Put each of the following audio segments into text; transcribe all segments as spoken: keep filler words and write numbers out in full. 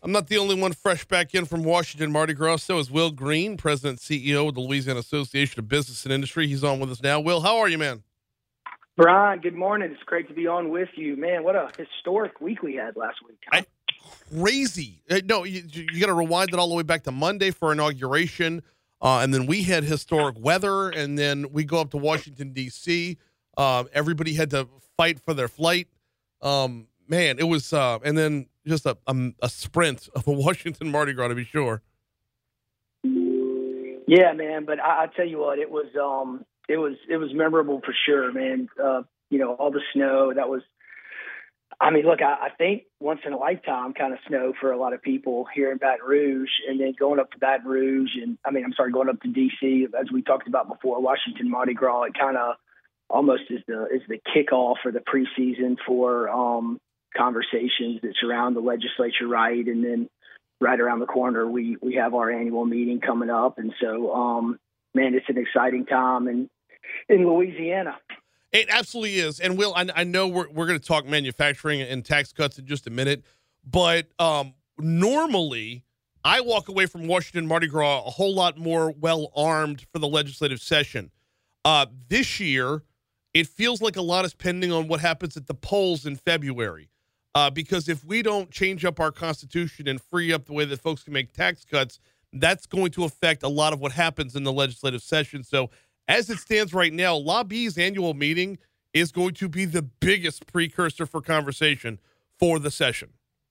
I'm not the only one fresh back in from Washington Mardi Gras. So is Will Green, President and C E O of the Louisiana Association of Business and Industry. He's on with us now. Will, how are you, man? Brian, good morning. It's great to be on with you. Man, what a historic week we had last week. Huh? I, crazy. Uh, no, you, you got to rewind it all the way back to Monday for inauguration. Uh, and then we had historic weather. And then we go up to Washington, D C Uh, everybody had to fight for their flight. Um, man, it was, uh, and then just a, a, a sprint of a Washington Mardi Gras, to be sure. Yeah, man. But I, I tell you what, it was, um, It was it was memorable for sure, man. Uh, you know, all the snow, that was, I mean, look, I, I think once in a lifetime kind of snow for a lot of people here in Baton Rouge, and then going up to Baton Rouge, and I mean, I'm sorry, going up to D C, as we talked about before, Washington Mardi Gras, it kind of almost is the is the kickoff for the preseason for um, conversations that surround the legislature, right? And then right around the corner, we, we have our annual meeting coming up. And so, um, man, it's an exciting time. And in Louisiana. It absolutely is. And Will, I, I know we're, we're going to talk manufacturing and tax cuts in just a minute, but um, normally I walk away from Washington Mardi Gras a whole lot more well-armed for the legislative session. Uh, this year, it feels like a lot is pending on what happens at the polls in February. Uh, because if we don't change up our Constitution and free up the way that folks can make tax cuts, that's going to affect a lot of what happens in the legislative session. So as it stands right now, Lobby's annual meeting is going to be the biggest precursor for conversation for the session.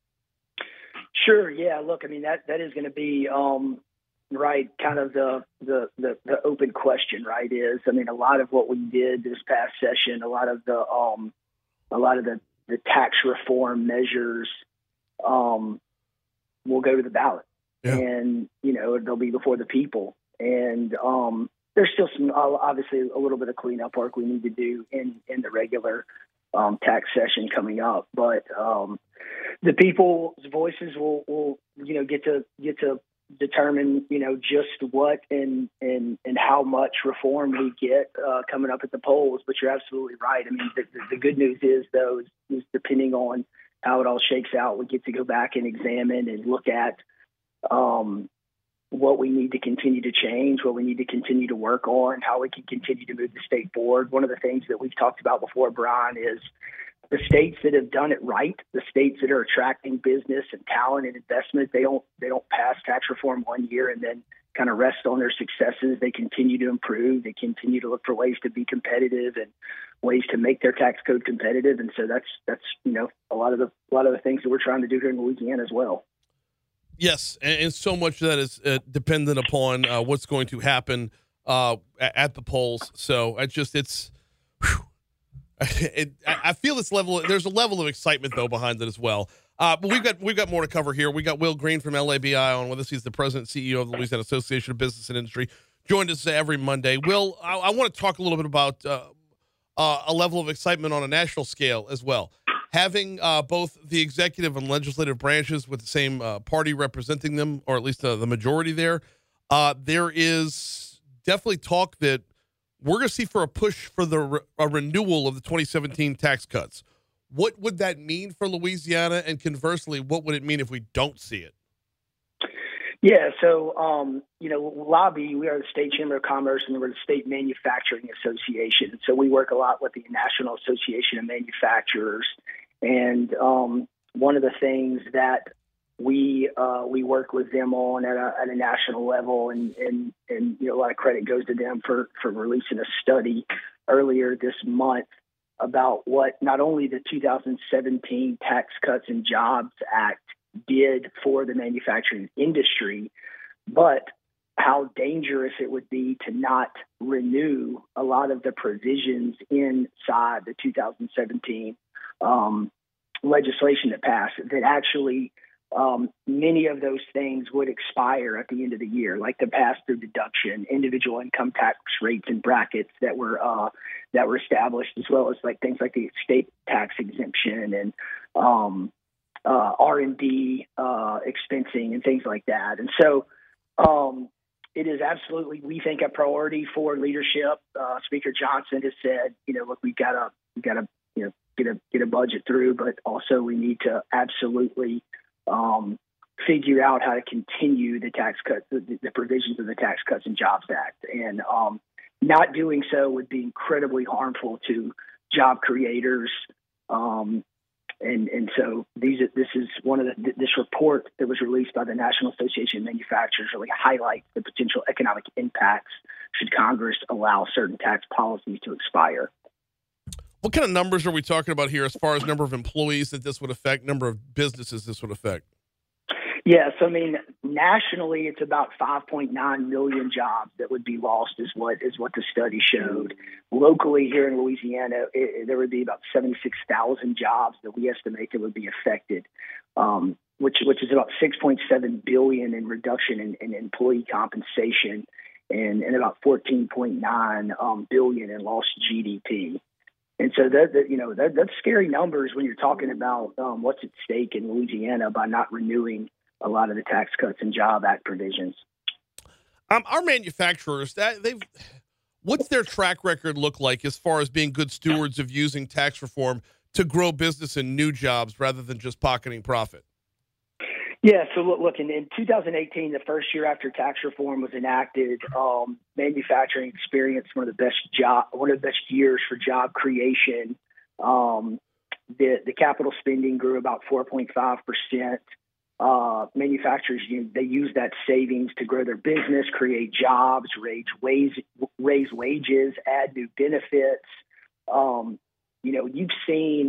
Sure. Yeah. Look, I mean, that, that is going to be, um, right. Kind of the, the, the, the open question, right, is, I mean, a lot of what we did this past session, a lot of the, um, a lot of the, the tax reform measures, um, will go to the ballot. Yeah. And, you know, they'll be before the people. And, um, there's still some, obviously, a little bit of cleanup work we need to do in, in the regular um, tax session coming up. But um, the people's voices will, will, you know, get to get to determine, you know, just what and and, and how much reform we get uh, coming up at the polls. But you're absolutely right. I mean, the, the good news is, though, is, is depending on how it all shakes out, we get to go back and examine and look at um what we need to continue to change, what we need to continue to work on, how we can continue to move the state forward. One of the things that we've talked about before, Brian, is the states that have done it right, the states that are attracting business and talent and investment, they don't they don't pass tax reform one year and then kind of rest on their successes. They continue to improve. They continue to look for ways to be competitive and ways to make their tax code competitive. And so that's that's you know a lot of the a lot of the things that we're trying to do here in Louisiana as well. Yes, and, and so much of that is uh, dependent upon uh, what's going to happen uh, at the polls. So I just, it's, it, I feel this level. There's a level of excitement though behind it as well. Uh, but we've got we've got more to cover here. We got Will Green from L A B I on with us. He's the president and C E O of the Louisiana Association of Business and Industry. Joined us every Monday. Will, I, I want to talk a little bit about uh, uh, a level of excitement on a national scale as well. Having uh, both the executive and legislative branches with the same uh, party representing them, or at least uh, the majority there, uh, there is definitely talk that we're going to see for a push for the re- a renewal of the twenty seventeen tax cuts. What would that mean for Louisiana? And conversely, what would it mean if we don't see it? Yeah, so, um, you know, Lobby, we are the State Chamber of Commerce, and we're the State Manufacturing Association. So we work a lot with the National Association of Manufacturers. And um, one of the things that we uh, we work with them on at a, at a national level, and, and, and you know, a lot of credit goes to them for, for releasing a study earlier this month about what not only the two thousand seventeen Tax Cuts and Jobs Act did for the manufacturing industry, but how dangerous it would be to not renew a lot of the provisions inside the two thousand seventeen um, legislation that passed, that actually um, many of those things would expire at the end of the year, like the pass-through deduction, individual income tax rates and brackets that were uh, that were established, as well as like things like the estate tax exemption and um, uh, R and D uh, expensing and things like that. And so um, it is absolutely, we think, a priority for leadership. Uh, Speaker Johnson has said, you know, look, we've got to, we've got to, you know, get a get a budget through, but also we need to absolutely um, figure out how to continue the tax cuts, the, the provisions of the Tax Cuts and Jobs Act. And um, not doing so would be incredibly harmful to job creators. Um, and, and so these, this is one of the, this report that was released by the National Association of Manufacturers really highlights the potential economic impacts should Congress allow certain tax policies to expire. What kind of numbers are we talking about here as far as number of employees that this would affect, number of businesses this would affect? Yeah, so I mean, nationally, it's about five point nine million jobs that would be lost, is what is what the study showed. Locally, here in Louisiana, it, there would be about seventy-six thousand jobs that we estimate that would be affected, um, which which is about six point seven billion in reduction in, in employee compensation, and, and about fourteen point nine um, billion in lost G D P. And so that, that you know that, that's scary numbers when you're talking about um, what's at stake in Louisiana by not renewing a lot of the Tax Cuts and Job Act provisions. Um, our manufacturers, that they've, what's their track record look like as far as being good stewards of using tax reform to grow business and new jobs rather than just pocketing profit? Yeah, so look, look in, in two thousand eighteen, the first year after tax reform was enacted, um, manufacturing experienced one of the best job, one of the best years for job creation. Um, the the capital spending grew about four point five percent. Uh, manufacturers, you know, they use that savings to grow their business, create jobs, raise raise raise wages, add new benefits. Um, you know, you've seen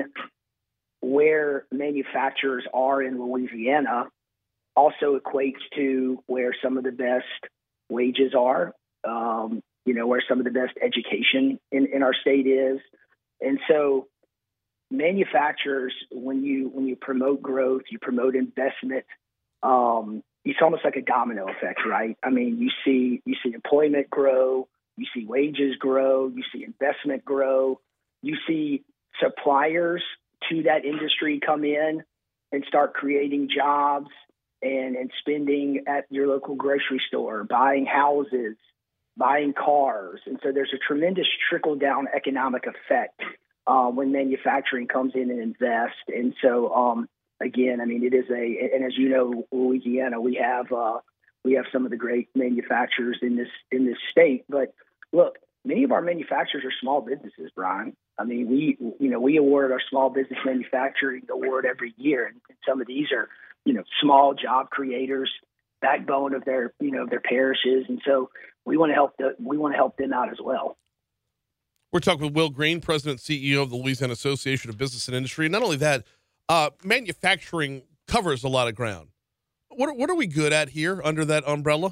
where manufacturers are in Louisiana also equates to where some of the best wages are, um, you know, where some of the best education in, in our state is. And so manufacturers, when you when you promote growth, you promote investment, um, it's almost like a domino effect, right? I mean, you see you see employment grow, you see wages grow, you see investment grow, you see suppliers to that industry come in and start creating jobs and, and spending at your local grocery store, buying houses, buying cars. And so there's a tremendous trickle-down economic effect uh, when manufacturing comes in and invests. And so, um, again, I mean, it is a, and as you know, Louisiana, we have uh, we have some of the great manufacturers in this in this state. But look, many of our manufacturers are small businesses, Brian. I mean, we, you know, we award our Small Business Manufacturing Award every year, and some of these are, you know, small job creators, backbone of their, you know, their parishes, and so we want to help the, we want to help them out as well. We're talking with Will Green, President and C E O of the Louisiana Association of Business and Industry. Not only that, uh, manufacturing covers a lot of ground. What what are we good at here under that umbrella?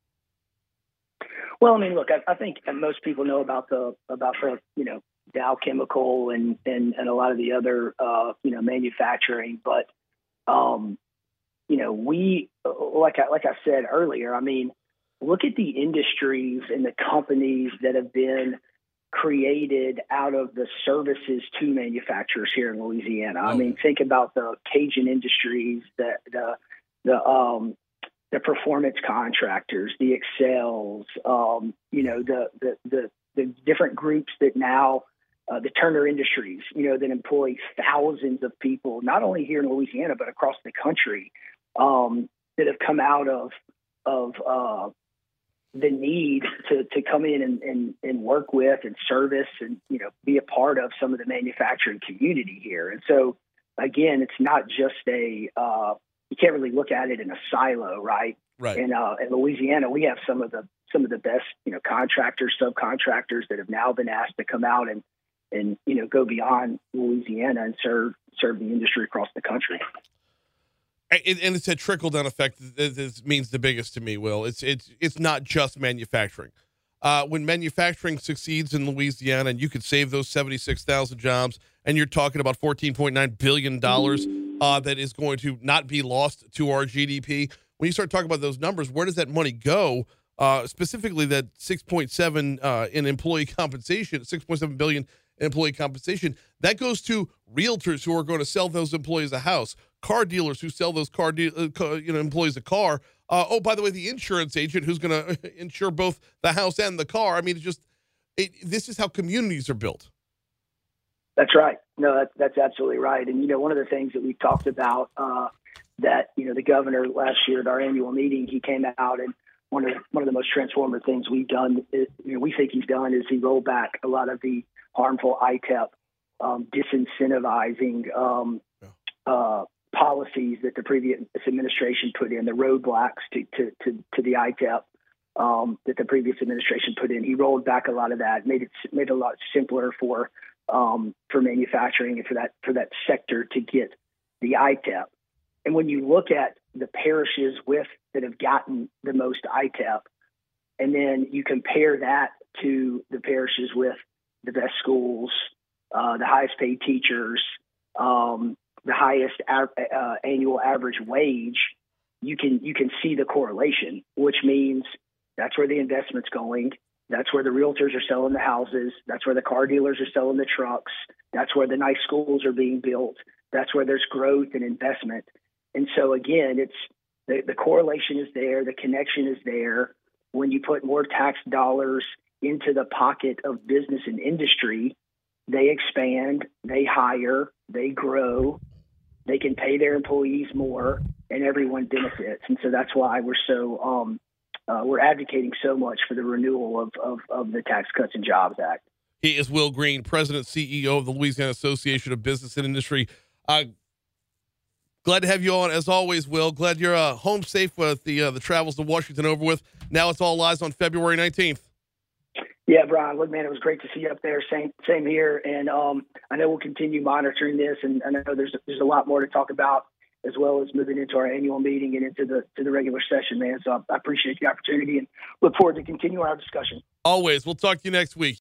Well, I mean, look, I, I think most people know about the about the, you know, Dow Chemical and, and, and a lot of the other, uh, you know, manufacturing. But, um, you know, we, like I, like I said earlier, I mean, look at the industries and the companies that have been created out of the services to manufacturers here in Louisiana. I mean, think about the Cajun Industries, the, the, the, um, the performance contractors, the Excels, um, you know, the, the, the, the different groups that now, Uh, the Turner Industries, you know, that employ thousands of people, not only here in Louisiana, but across the country, um, that have come out of of uh, the need to, to come in and, and, and work with and service and, you know, be a part of some of the manufacturing community here. And so, again, it's not just a, uh, you can't really look at it in a silo, right? Right. And uh, in Louisiana, we have some of the some of the best, you know, contractors, subcontractors that have now been asked to come out and and, you know, go beyond Louisiana and serve serve the industry across the country. And, and it's a trickle down effect that this means the biggest to me, Will. It's it's it's not just manufacturing. Uh, when manufacturing succeeds in Louisiana, and you could save those seventy-six thousand jobs, and you're talking about fourteen point nine billion dollars uh, that is going to not be lost to our G D P. When you start talking about those numbers, where does that money go? Uh, specifically, that six point seven uh, in employee compensation, six point seven billion dollars employee compensation, that goes to realtors who are going to sell those employees a house, car dealers who sell those car, de- uh, you know, employees a car. Uh, oh, by the way, the insurance agent who's going to insure both the house and the car. I mean, it's just it, this is how communities are built. That's right. No, that's that's absolutely right. And you know, one of the things that we've talked about, uh, that, you know, the governor last year at our annual meeting, he came out and one of the, one of the most transformative things we've done, is, you know, we think he's done is he rolled back a lot of the harmful I T E P, um, disincentivizing um, uh, policies that the previous administration put in, the roadblocks to, to, to, to the I T E P um, that the previous administration put in. He rolled back a lot of that, made it made it a lot simpler for um, for manufacturing and for that for that sector to get the I T E P. And when you look at the parishes with that have gotten the most I T E P, and then you compare that to the parishes with the best schools, uh, the highest paid teachers, um, the highest a- uh, annual average wage, you can you can see the correlation, which means that's where the investment's going. That's where the realtors are selling the houses. That's where the car dealers are selling the trucks. That's where the nice schools are being built. That's where there's growth and investment. And so, again, it's the, the correlation is there. The connection is there. When you put more tax dollars into the pocket of business and industry, they expand, they hire, they grow, they can pay their employees more, and everyone benefits. And so that's why we're so um, uh, we're advocating so much for the renewal of, of, of the Tax Cuts and Jobs Act. He is Will Green, President, C E O of the Louisiana Association of Business and Industry. Uh, glad to have you on, as always, Will. Glad you're uh, home safe with the uh, the travels to Washington over with. Now it's all lies on February nineteenth. Yeah, Brian, look, man, it was great to see you up there. Same same here. And um, I know we'll continue monitoring this, and I know there's there's a lot more to talk about, as well as moving into our annual meeting and into the to the regular session, man. So I appreciate the opportunity and look forward to continuing our discussion. Always. We'll talk to you next week.